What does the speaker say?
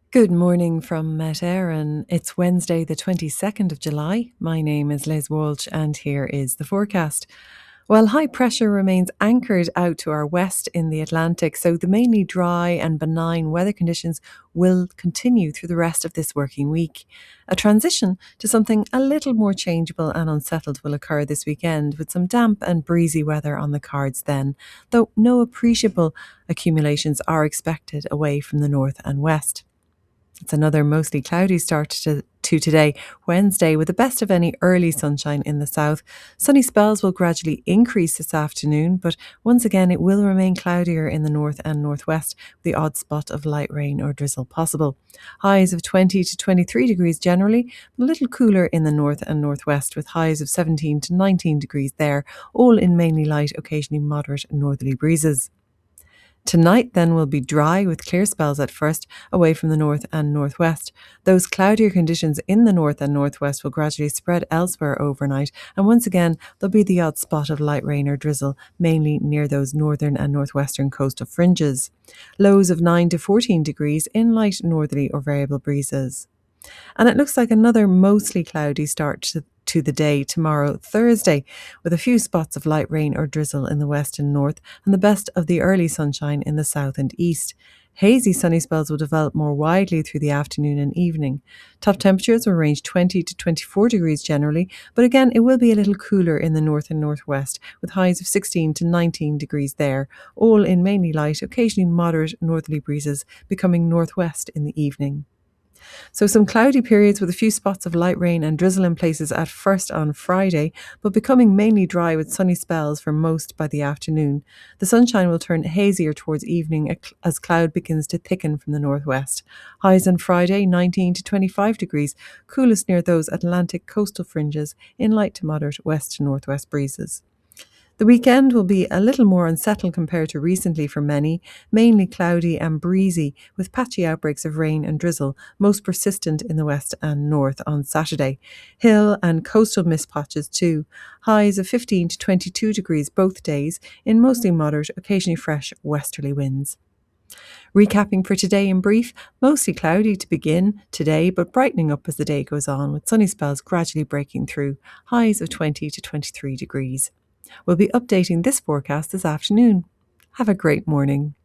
Good morning from Met Éireann. It's Wednesday, the 22nd of July. My name is Liz Walsh, and here is the forecast. Well, high pressure remains anchored out to our west in the Atlantic, so the mainly dry and benign weather conditions will continue through the rest of this working week. A transition to something a little more changeable and unsettled will occur this weekend, with some damp and breezy weather on the cards then, though no appreciable accumulations are expected away from the north and west. It's another mostly cloudy start to today, Wednesday, with the best of any early sunshine in the south. Sunny spells will gradually increase this afternoon, but once again it will remain cloudier in the north and northwest, with the odd spot of light rain or drizzle possible. Highs of 20 to 23 degrees generally, but a little cooler in the north and northwest, with highs of 17 to 19 degrees there, all in mainly light, occasionally moderate northerly breezes. Tonight then will be dry with clear spells at first away from the north and northwest. Those cloudier conditions in the north and northwest will gradually spread elsewhere overnight, and once again there'll be the odd spot of light rain or drizzle, mainly near those northern and northwestern coastal fringes. Lows of 9 to 14 degrees in light northerly or variable breezes. And it looks like another mostly cloudy start to the day tomorrow, Thursday, with a few spots of light rain or drizzle in the west and north, and the best of the early sunshine in the south and east. Hazy sunny spells will develop more widely through the afternoon and evening. Top temperatures will range 20 to 24 degrees generally, but again it will be a little cooler in the north and northwest, with highs of 16 to 19 degrees there, all in mainly light, occasionally moderate northerly breezes, becoming northwest in the evening. So some cloudy periods with a few spots of light rain and drizzle in places at first on Friday, but becoming mainly dry with sunny spells for most by the afternoon. The sunshine will turn hazier towards evening as cloud begins to thicken from the northwest. Highs on Friday 19 to 25 degrees, coolest near those Atlantic coastal fringes in light to moderate west to northwest breezes. The weekend will be a little more unsettled compared to recently for many, mainly cloudy and breezy, with patchy outbreaks of rain and drizzle, most persistent in the west and north on Saturday. Hill and coastal mist patches too. Highs of 15 to 22 degrees both days, in mostly moderate, occasionally fresh westerly winds. Recapping for today in brief, mostly cloudy to begin today, but brightening up as the day goes on, with sunny spells gradually breaking through, highs of 20 to 23 degrees. We'll be updating this forecast this afternoon. Have a great morning.